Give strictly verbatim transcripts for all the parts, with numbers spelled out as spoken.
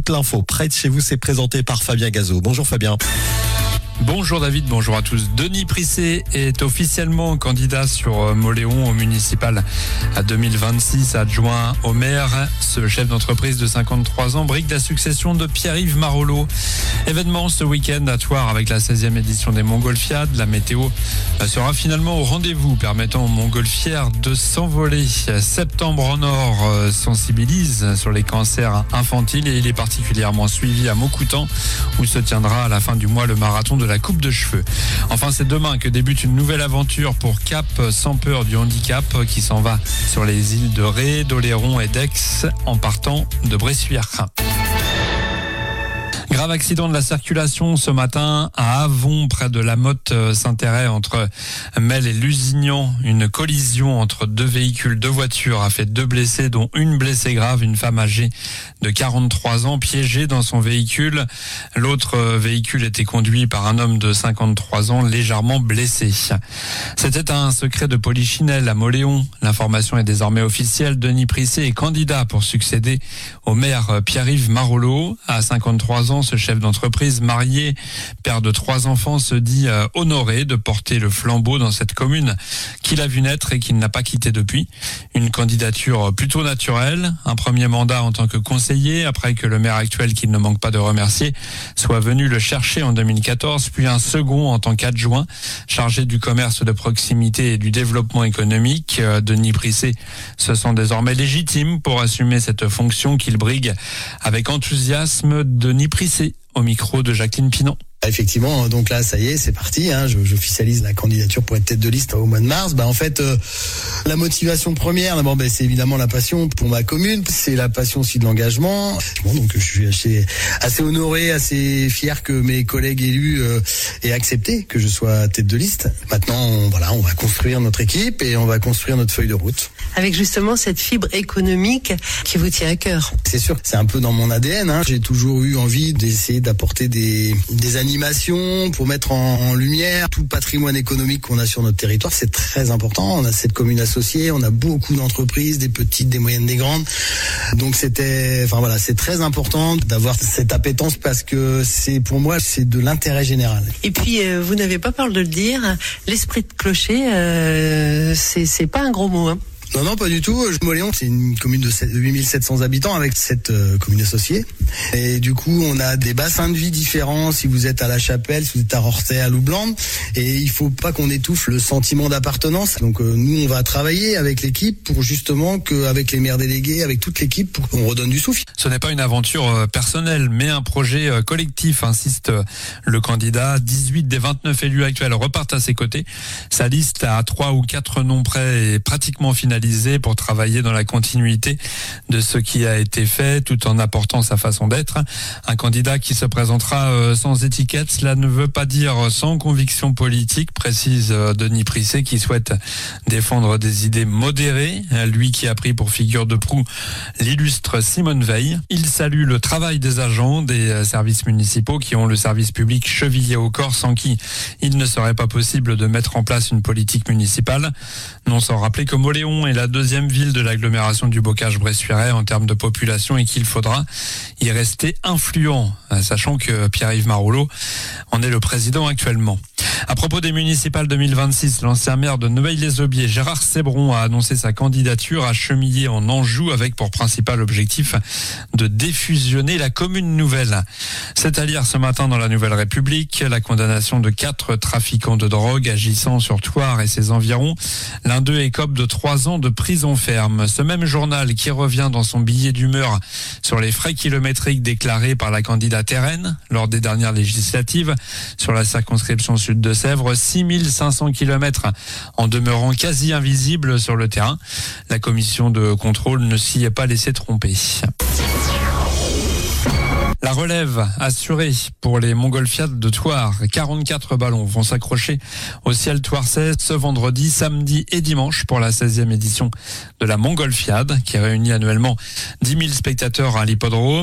toute l'info près de chez vous, c'est présenté par Fabien Gazot. Bonjour Fabien. Bonjour David, bonjour à tous. Denis Prissé est officiellement candidat sur Mauléon au municipal à deux mille vingt-six, adjoint au maire. Ce chef d'entreprise de cinquante-trois ans brigue la succession de Pierre-Yves Marolleau. Événement ce week-end à Thouars avec la seizième édition des Montgolfiades. La météo sera finalement au rendez-vous, permettant aux Montgolfières de s'envoler. Septembre en or sensibilise sur les cancers infantiles et il est particulièrement suivi à Maucoutan où se tiendra à la fin du mois le marathon de la coupe de cheveux. Enfin, c'est demain que débute une nouvelle aventure pour Cap sans peur du handicap qui s'en va sur les îles de Ré, d'Oléron et d'Aix en partant de Bressuire. Grave accident de la circulation ce matin à Avon, près de la Motte Saint-Héret, entre Mel et Lusignan. Une collision entre deux véhicules, deux voitures a fait deux blessés, dont une blessée grave, une femme âgée de quarante-trois ans, piégée dans son véhicule. L'autre véhicule était conduit par un homme de cinquante-trois ans, légèrement blessé. C'était un secret de Polichinelle à Mauléon. L'information est désormais officielle. Denis Prissé est candidat pour succéder au maire Pierre-Yves Marolleau. À cinquante-trois ans, ce chef d'entreprise marié, père de trois enfants, se dit euh, honoré de porter le flambeau dans cette commune qu'il a vu naître et qu'il n'a pas quitté depuis. Une candidature plutôt naturelle, un premier mandat en tant que conseiller, après que le maire actuel, qu'il ne manque pas de remercier, soit venu le chercher en deux mille quatorze, puis un second en tant qu'adjoint, chargé du commerce de proximité et du développement économique. Euh, Denis Prissé se sent désormais légitime pour assumer cette fonction qu'il brigue avec enthousiasme. Denis Prissé au micro de Jacqueline Pinon. Effectivement, donc là, ça y est, c'est parti. Hein, j'officialise la candidature pour être tête de liste au mois de mars. Bah, en fait, euh, la motivation première, d'abord, bah, c'est évidemment la passion pour ma commune. C'est la passion aussi de l'engagement. Donc, je suis assez, assez honoré, assez fier que mes collègues élus euh, aient accepté que je sois tête de liste. Maintenant, on, voilà, on va construire notre équipe et on va construire notre feuille de route. Avec justement cette fibre économique qui vous tient à cœur. C'est sûr, c'est un peu dans mon A D N. Hein. J'ai toujours eu envie d'essayer d'apporter des, des animations pour mettre en, en lumière tout le patrimoine économique qu'on a sur notre territoire. C'est très important. On a cette commune associée, on a beaucoup d'entreprises, des petites, des moyennes, des grandes. Donc c'était, enfin voilà, c'est très important d'avoir cette appétence parce que c'est, pour moi, c'est de l'intérêt général. Et puis, euh, vous n'avez pas peur de le dire, l'esprit de clocher, euh, c'est, c'est pas un gros mot, hein. Non, non, pas du tout. Mauléon, c'est une commune de huit mille sept cents habitants avec cette euh, commune associée. Et du coup, on a des bassins de vie différents si vous êtes à La Chapelle, si vous êtes à Rorthais, à Loublande. Et il faut pas qu'on étouffe le sentiment d'appartenance. Donc euh, nous, on va travailler avec l'équipe pour justement qu'avec les maires délégués, avec toute l'équipe, pour qu'on redonne du souffle. Ce n'est pas une aventure personnelle, mais un projet collectif, insiste le candidat. dix-huit des vingt-neuf élus actuels repartent à ses côtés. Sa liste à trois ou quatre noms près est pratiquement finalisée pour travailler dans la continuité de ce qui a été fait tout en apportant sa façon d'être. Un candidat qui se présentera sans étiquette, cela ne veut pas dire sans conviction politique, précise Denis Prissé qui souhaite défendre des idées modérées. Lui qui a pris pour figure de proue l'illustre Simone Veil. Il salue le travail des agents des services municipaux qui ont le service public chevillé au corps, sans qui il ne serait pas possible de mettre en place une politique municipale. Non sans rappeler que Mauléon est la deuxième ville de l'agglomération du Bocage-Bressuirais en termes de population et qu'il faudra y rester influent, sachant que Pierre-Yves Marolleau en est le président actuellement. À propos des municipales deux mille vingt-six, l'ancien maire de Noailles-les-Aubiers, Gérard Sébron, a annoncé sa candidature à Chemillé en Anjou avec pour principal objectif de défusionner la commune nouvelle. C'est à lire ce matin dans la Nouvelle République, la condamnation de quatre trafiquants de drogue agissant sur Thouars et ses environs. L'un d'eux écope de trois ans de prison ferme. Ce même journal qui revient dans son billet d'humeur sur les frais kilométriques déclarés par la candidate R N lors des dernières législatives sur la circonscription sud de Sèvres, six mille cinq cents kilomètres en demeurant quasi invisible sur le terrain. La commission de contrôle ne s'y est pas laissée tromper. La relève assurée pour les Montgolfiades de Thouars. quarante-quatre ballons vont s'accrocher au ciel thouarsais ce vendredi, samedi et dimanche pour la seizième édition de la Montgolfiade qui réunit annuellement dix mille spectateurs à l'hippodrome.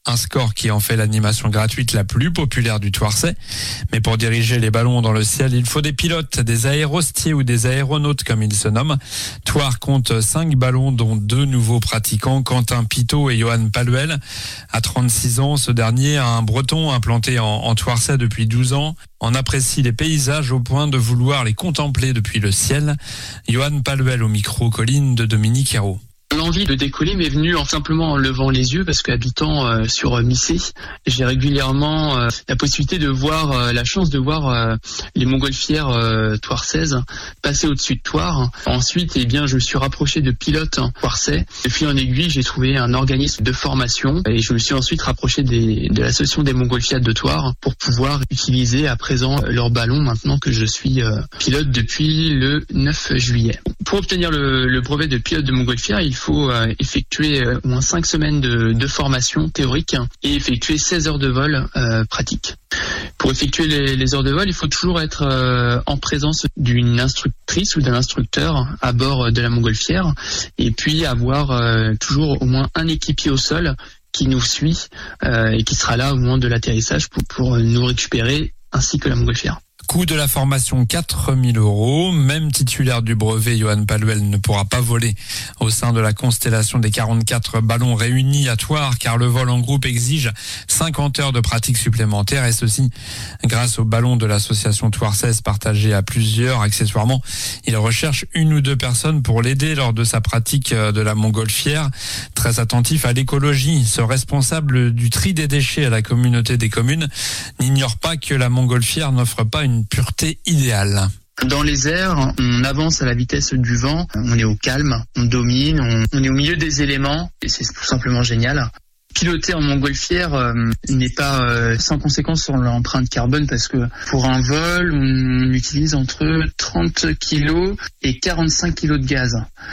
Un score qui en fait l'animation gratuite la plus populaire du Thouarçais. Mais pour diriger les ballons dans le ciel, il faut des pilotes, des aérostiers ou des aéronautes comme ils se nomment. Thouars compte cinq ballons dont deux nouveaux pratiquants, Quentin Pitot et Johan Paluel. À trente-six ans, ce dernier, un breton implanté en, en Thouarçais depuis douze ans, en apprécie les paysages au point de vouloir les contempler depuis le ciel. Johan Paluel au micro Colline de Dominique Hérault. L'envie de décoller m'est venue en simplement en levant les yeux parce qu'habitant euh, sur euh, Missé, j'ai régulièrement euh, la possibilité de voir, euh, la chance de voir euh, les montgolfières euh, thouarçaises passer au-dessus de Thouars. Ensuite, eh bien, je me suis rapproché de pilotes hein, thouarçais. De fil en aiguille, j'ai trouvé un organisme de formation et je me suis ensuite rapproché des, de l'association des montgolfiades de Thouars pour pouvoir utiliser à présent leur ballon maintenant que je suis euh, pilote depuis le neuf juillet. Pour obtenir le, le brevet de pilote de montgolfière, il faut euh, effectuer euh, au moins cinq semaines de, de formation théorique et effectuer seize heures de vol euh, pratique. Pour effectuer les, les heures de vol, il faut toujours être euh, en présence d'une instructrice ou d'un instructeur à bord de la montgolfière et puis avoir euh, toujours au moins un équipier au sol qui nous suit euh, et qui sera là au moment de l'atterrissage pour, pour nous récupérer ainsi que la montgolfière. Coût de la formation quatre mille euros. Même titulaire du brevet, Johan Paluel ne pourra pas voler au sein de la constellation des quarante-quatre ballons réunis à Thouars car le vol en groupe exige cinquante heures de pratique supplémentaires et ceci grâce au ballon de l'association Thouarçaise partagé à plusieurs. Accessoirement, il recherche une ou deux personnes pour l'aider lors de sa pratique de la montgolfière. Très attentif à l'écologie, ce responsable du tri des déchets à la communauté des communes n'ignore pas que la montgolfière n'offre pas une pureté idéale. Dans les airs, on avance à la vitesse du vent, on est au calme, on domine, on, on est au milieu des éléments et c'est tout simplement génial. Piloter en montgolfière euh, n'est pas euh, sans conséquence sur l'empreinte carbone parce que pour un vol, on utilise entre trente kilos et quarante-cinq kilos de gaz.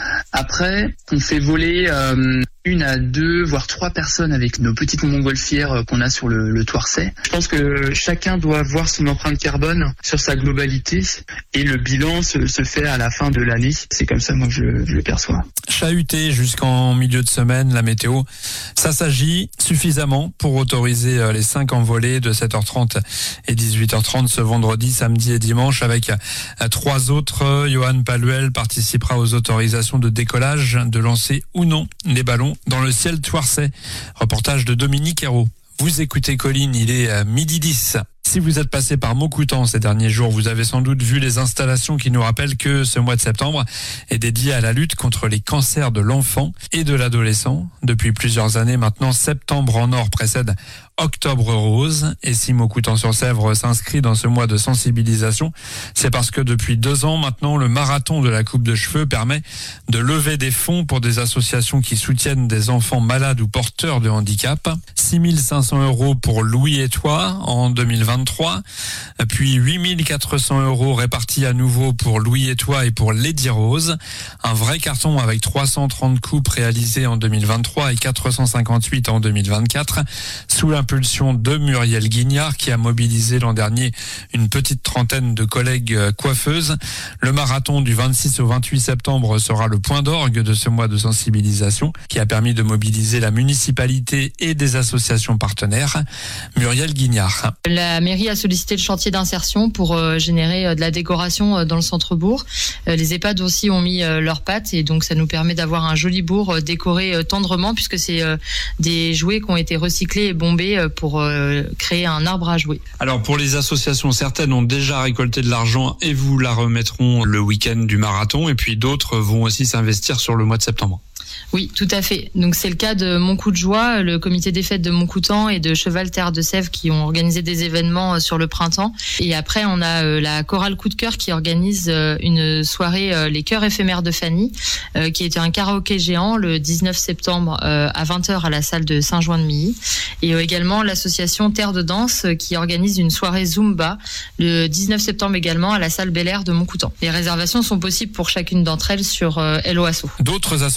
Après, on fait voler euh, une à deux, voire trois personnes avec nos petites montgolfières qu'on a sur le, le Thouarçais. Je pense que chacun doit voir son empreinte carbone sur sa globalité et le bilan se, se fait à la fin de l'année. C'est comme ça moi que je, je le perçois. Chahuté jusqu'en milieu de semaine, la météo, ça s'agit suffisamment pour autoriser les cinq envolées de sept heures trente et dix-huit heures trente ce vendredi, samedi et dimanche avec trois autres. Johan Paluel participera aux autorisations de décollage, de lancer ou non les ballons dans le ciel thouarçais. Reportage de Dominique Hérault. Vous écoutez Colline, il est à midi dix. Si vous êtes passé par Montcoutan ces derniers jours, vous avez sans doute vu les installations qui nous rappellent que ce mois de septembre est dédié à la lutte contre les cancers de l'enfant et de l'adolescent. Depuis plusieurs années maintenant, Septembre en Or précède Octobre Rose. Et si Montcoutan-sur-Sèvre s'inscrit dans ce mois de sensibilisation, c'est parce que depuis deux ans maintenant, le marathon de la coupe de cheveux permet de lever des fonds pour des associations qui soutiennent des enfants malades ou porteurs de handicap. six mille cinq cents euros pour Louis et toi en deux mille vingt-trois, puis huit mille quatre cents euros répartis à nouveau pour Louis et toi et pour Lady Rose. Un vrai carton avec trois cent trente coupes réalisées en deux mille vingt-trois et quatre cent cinquante-huit en deux mille vingt-quatre, sous l'impulsion de Muriel Guignard qui a mobilisé l'an dernier une petite trentaine de collègues coiffeuses. Le marathon du vingt-six au vingt-huit septembre sera le point d'orgue de ce mois de sensibilisation qui a permis de mobiliser la municipalité et des associations partenaires. Muriel Guignard. La mairie a sollicité le chantier d'insertion pour euh, générer euh, de la décoration euh, dans le centre-bourg. Euh, les EHPAD aussi ont mis euh, leurs pattes et donc ça nous permet d'avoir un joli bourg euh, décoré euh, tendrement puisque c'est euh, des jouets qui ont été recyclés et bombés euh, pour euh, créer un arbre à jouer. Alors pour les associations, certaines ont déjà récolté de l'argent et vous la remettront le week-end du marathon et puis d'autres vont aussi s'investir sur le mois de septembre. Oui, tout à fait. Donc c'est le cas de Mon Coup de Joie, le comité des fêtes de Montcoutan et de Cheval Terre de Sèvres qui ont organisé des événements sur le printemps. Et après, on a la chorale Coup de Cœur qui organise une soirée Les Chœurs éphémères de Fanny, qui était un karaoké géant le dix-neuf septembre à vingt heures à la salle de Saint-Jouin-de-Milly. Et également l'association Terre de Danse qui organise une soirée Zumba le dix-neuf septembre également à la salle Bel Air de Montcoutan. Les réservations sont possibles pour chacune d'entre elles sur Hello Asso. D'autres associations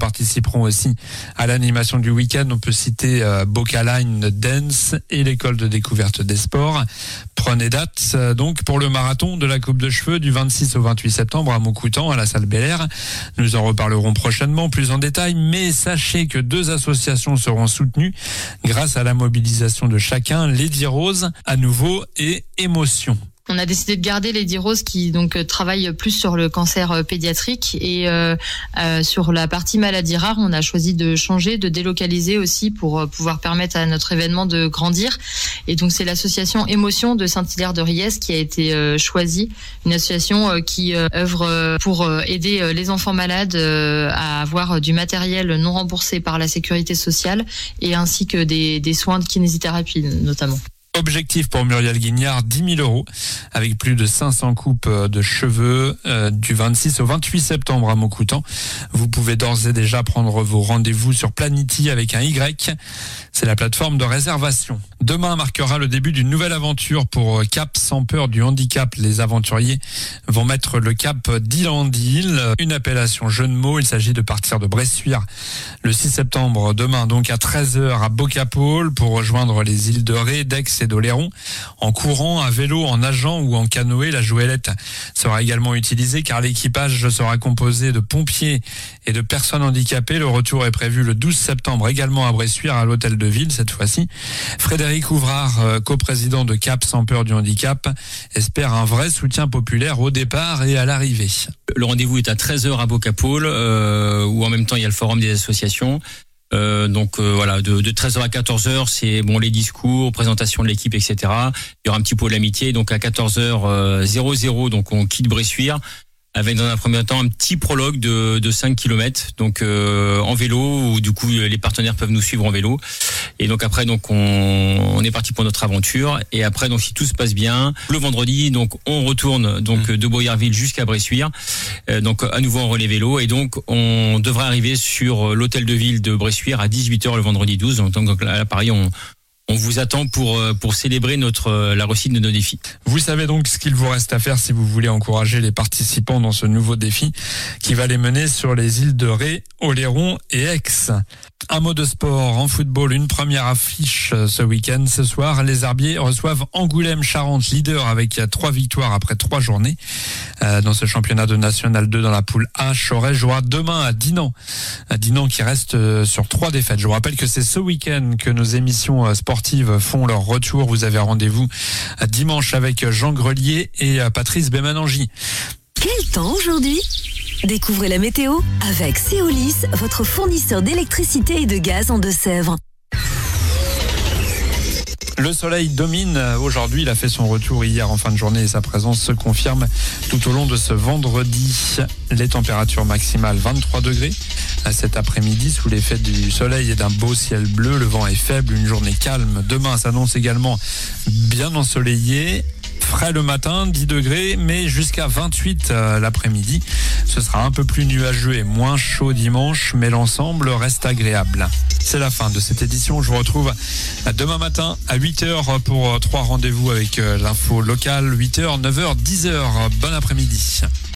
participeront aussi à l'animation du week-end. On peut citer euh, Bocaline Dance et l'école de découverte des sports. Prenez date euh, donc pour le marathon de la Coupe de Cheveux du vingt-six au vingt-huit septembre à Montcoutan, à la salle Bel Air. Nous en reparlerons prochainement plus en détail, mais sachez que deux associations seront soutenues grâce à la mobilisation de chacun, Lady Rose à nouveau et Émotion. On a décidé de garder Lady Rose qui donc travaille plus sur le cancer pédiatrique et euh, euh, sur la partie maladie rare, on a choisi de changer, de délocaliser aussi pour pouvoir permettre à notre événement de grandir. Et donc c'est l'association Émotion de Saint-Hilaire-de-Riez qui a été euh, choisie, une association euh, qui euh, œuvre pour euh, aider les enfants malades euh, à avoir du matériel non remboursé par la sécurité sociale et ainsi que des, des soins de kinésithérapie notamment. Objectif pour Muriel Guignard, dix mille euros, avec plus de cinq cents coupes de cheveux euh, du vingt-six au vingt-huit septembre à Montcoutan. Vous pouvez d'ores et déjà prendre vos rendez-vous sur Planity avec un Y. C'est la plateforme de réservation. Demain marquera le début d'une nouvelle aventure pour Cap sans peur du handicap. Les aventuriers vont mettre le cap d'Île-en-Île, une appellation jeu de mots. Il s'agit de partir de Bressuire le six septembre, demain donc à treize heures à Bocapaul pour rejoindre les îles de Ré, d'Aix et d'Oléron. En courant, à vélo, en nageant ou en canoë, la Joëlette sera également utilisée car l'équipage sera composé de pompiers et de personnes handicapées. Le retour est prévu le douze septembre également à Bressuire à l'hôtel de ville cette fois-ci. Frédéric Ouvrard, euh, coprésident de Cap sans peur du handicap, espère un vrai soutien populaire au départ et à l'arrivée. Le rendez-vous est à treize heures à Bocapaul, euh, où en même temps il y a le forum des associations. Euh, donc euh, voilà, de, de treize heures à quatorze heures, c'est bon les discours, présentation de l'équipe, et cetera. Il y aura un petit pot d'amitié. Donc à quatorze heures donc on quitte Bressuire avec dans un premier temps un petit prologue de, de cinq kilomètres, donc euh, en vélo, où du coup les partenaires peuvent nous suivre en vélo. Et donc après, donc on, on est parti pour notre aventure. Et après, donc si tout se passe bien, le vendredi, donc on retourne donc de Boyarville jusqu'à Bressuire, euh, donc à nouveau en relais vélo. Et donc on devrait arriver sur l'hôtel de ville de Bressuire à dix-huit heures le vendredi douze. Donc, donc là, pareil, on On vous attend pour pour célébrer notre la réussite de nos défis. Vous savez donc ce qu'il vous reste à faire si vous voulez encourager les participants dans ce nouveau défi qui va les mener sur les îles de Ré, Oléron et Aix. Un mot de sport en football, une première affiche ce week-end. Ce soir, les Herbiers reçoivent Angoulême-Charente, leader avec trois victoires après trois journées. Euh, dans ce championnat de National deux dans la poule A, Choret jouera demain à Dinan. À Dinan qui reste sur trois défaites. Je vous rappelle que c'est ce week-end que nos émissions sportives font leur retour. Vous avez rendez-vous dimanche avec Jean Grelier et Patrice Bémanangi. Quel temps aujourd'hui ? Découvrez la météo avec Céolis, votre fournisseur d'électricité et de gaz en Deux-Sèvres. Le soleil domine aujourd'hui, il a fait son retour hier en fin de journée et sa présence se confirme tout au long de ce vendredi. Les températures maximales vingt-trois degrés cet après-midi sous l'effet du soleil et d'un beau ciel bleu. Le vent est faible, une journée calme. Demain s'annonce également bien ensoleillé. Frais le matin, dix degrés, mais jusqu'à vingt-huit euh, l'après-midi. Ce sera un peu plus nuageux et moins chaud dimanche, mais l'ensemble reste agréable. C'est la fin de cette édition. Je vous retrouve demain matin à huit heures pour trois rendez-vous avec l'info locale. huit heures, neuf heures, dix heures. Bon après-midi.